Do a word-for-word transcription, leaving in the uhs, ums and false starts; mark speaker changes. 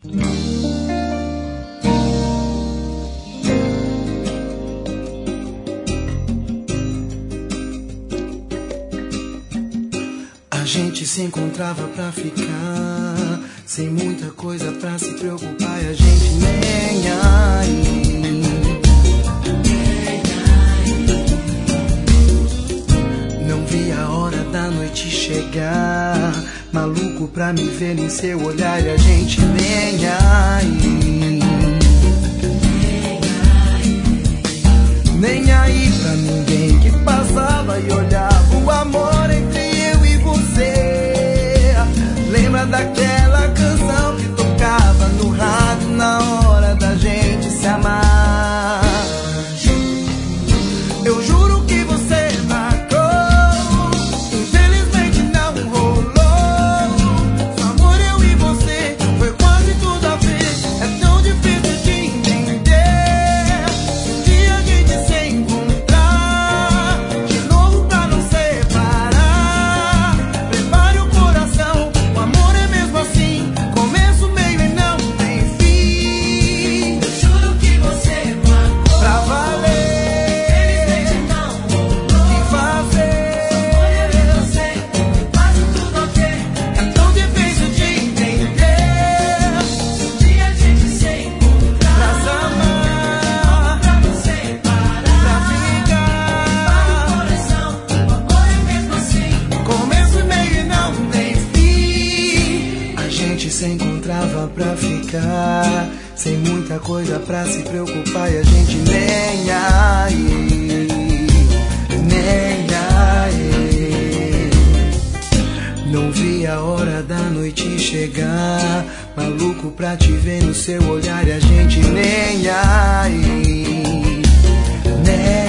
Speaker 1: A gente se encontrava pra ficar, sem muita coisa pra se preocupar, e a gente nem aí. Não vi a hora da noite chegar, maluco pra me ver em seu olhar, e a gente nem aí. Nem aí pra ninguém que passava e olhava o amor entre eu e você. Lembra daquela canção que tocava no rádio na hora da gente se amar? Eu juro que você marcou, infelizmente não rolou. Seu amor, eu e você, foi quase tudo a ver. É tão difícil de entender. Um dia a gente se encontrar de novo pra não separar. Prepare o coração, o amor é mesmo assim, começo, meio e não tem fim. Eu juro que você marcou pra valer. Se encontrava pra ficar, sem muita coisa pra se preocupar, e a gente nem aí, nem aí. Não vi a hora da noite chegar, maluco pra te ver no seu olhar, e a gente nem aí, nem